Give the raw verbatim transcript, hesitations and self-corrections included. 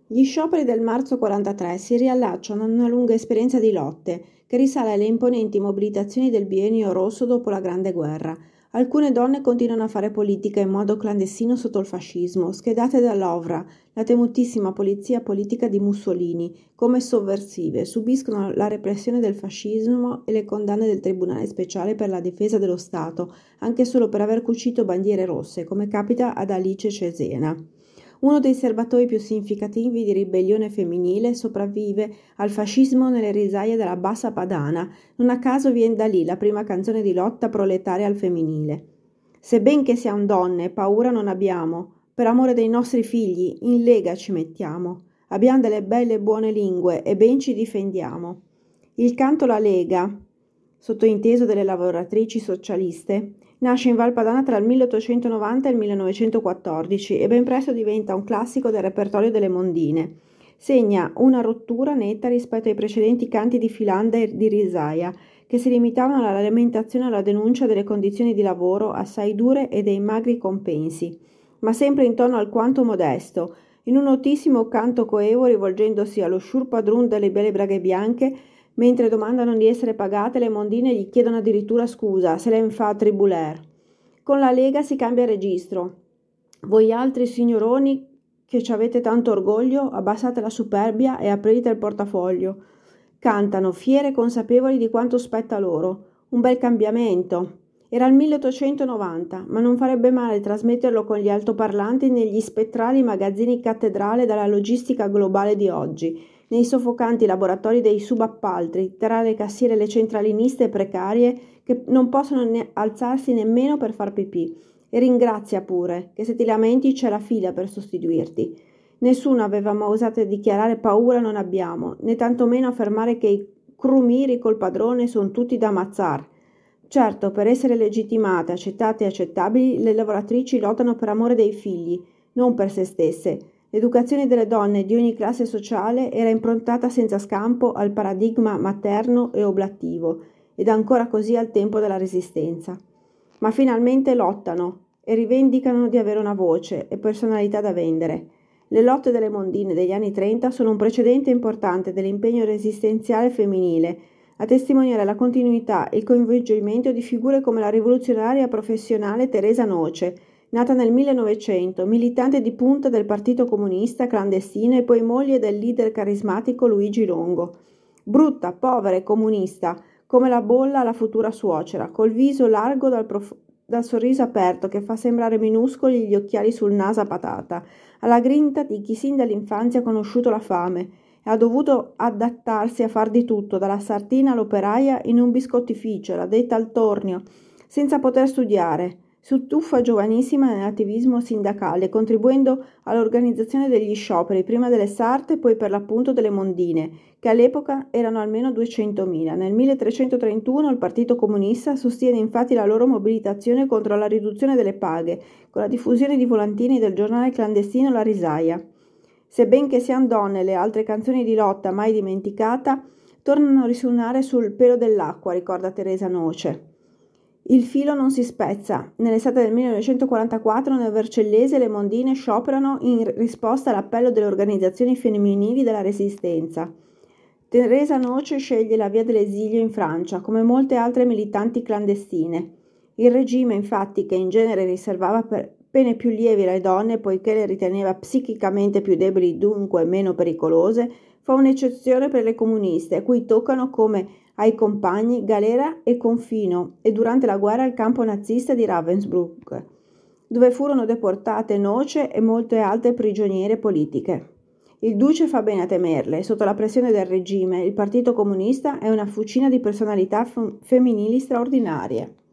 Gli scioperi del marzo quarantatré si riallacciano a una lunga esperienza di lotte che risale alle imponenti mobilitazioni del biennio rosso dopo la Grande Guerra. Alcune donne continuano a fare politica in modo clandestino sotto il fascismo, schedate dall'Ovra, la temutissima polizia politica di Mussolini, come sovversive, subiscono la repressione del fascismo e le condanne del Tribunale Speciale per la Difesa dello Stato, anche solo per aver cucito bandiere rosse, come capita ad Alice Cesena. Uno dei serbatoi più significativi di ribellione femminile sopravvive al fascismo nelle risaie della Bassa Padana, non a caso viene da lì la prima canzone di lotta proletaria al femminile. Sebben che siam donne, paura non abbiamo, per amore dei nostri figli, in lega ci mettiamo. Abbiamo delle belle e buone lingue e ben ci difendiamo. Il canto La Lega, sottointeso delle lavoratrici socialiste, nasce in Val Padana tra il milleottocentonovanta e il millenovecentoquattordici e ben presto diventa un classico del repertorio delle mondine. Segna una rottura netta rispetto ai precedenti canti di Filanda e di Risaia, che si limitavano alla lamentazione e alla denuncia delle condizioni di lavoro assai dure e dei magri compensi, ma sempre in tono alquanto modesto, in un notissimo canto coevo rivolgendosi allo sciur padrun delle belle braghe bianche. Mentre domandano di essere pagate, le mondine gli chiedono addirittura scusa se le fa tribuler. Con la Lega si cambia registro. Voi altri signoroni che ci avete tanto orgoglio, abbassate la superbia e aprite il portafoglio. Cantano, fiere e consapevoli di quanto spetta loro. Un bel cambiamento. Era il milleottocentonovanta, ma non farebbe male trasmetterlo con gli altoparlanti negli spettrali magazzini cattedrale dalla logistica globale di oggi, nei soffocanti laboratori dei subappalti, tra le cassiere e le centraliniste precarie che non possono ne- alzarsi nemmeno per far pipì. E ringrazia pure, che se ti lamenti c'è la fila per sostituirti. Nessuno aveva mai osato dichiarare paura non abbiamo, né tantomeno affermare che i crumiri col padrone sono tutti da ammazzar. Certo, per essere legittimate, accettate e accettabili, le lavoratrici lottano per amore dei figli, non per se stesse. L'educazione delle donne di ogni classe sociale era improntata senza scampo al paradigma materno e oblativo, ed ancora così al tempo della Resistenza. Ma finalmente lottano e rivendicano di avere una voce e personalità da vendere. Le lotte delle mondine degli anni trenta sono un precedente importante dell'impegno resistenziale femminile, a testimoniare la continuità e il coinvolgimento di figure come la rivoluzionaria professionale Teresa Noce, nata nel millenovecento, militante di punta del Partito Comunista clandestino e poi moglie del leader carismatico Luigi Longo. Brutta, povera e comunista, come la bolla alla futura suocera, col viso largo dal, prof- dal sorriso aperto che fa sembrare minuscoli gli occhiali sul naso a patata, alla grinta di chi sin dall'infanzia ha conosciuto la fame e ha dovuto adattarsi a far di tutto, dalla sartina all'operaia in un biscottificio, l'addetta al tornio, senza poter studiare. Si tuffa giovanissima nell'attivismo sindacale, contribuendo all'organizzazione degli scioperi, prima delle sarte e poi per l'appunto delle mondine, che all'epoca erano almeno duecentomila. Nel milletrecentotrentuno il Partito Comunista sostiene infatti la loro mobilitazione contro la riduzione delle paghe, con la diffusione di volantini del giornale clandestino La Risaia. Sebben che siano donne, le altre canzoni di lotta mai dimenticata tornano a risuonare sul pelo dell'acqua, ricorda Teresa Noce. Il filo non si spezza. Nell'estate del millenovecentoquarantaquattro nel Vercellese le mondine scioperano in risposta all'appello delle organizzazioni femminili della Resistenza. Teresa Noce sceglie la via dell'esilio in Francia, come molte altre militanti clandestine. Il regime, infatti, che in genere riservava per pene più lievi alle donne poiché le riteneva psichicamente più deboli, dunque meno pericolose, fa un'eccezione per le comuniste, a cui toccano come ai compagni galera e confino e durante la guerra il campo nazista di Ravensbrück, dove furono deportate Noce e molte altre prigioniere politiche. Il duce fa bene a temerle. Sotto la pressione del regime, il Partito Comunista è una fucina di personalità f- femminili straordinarie.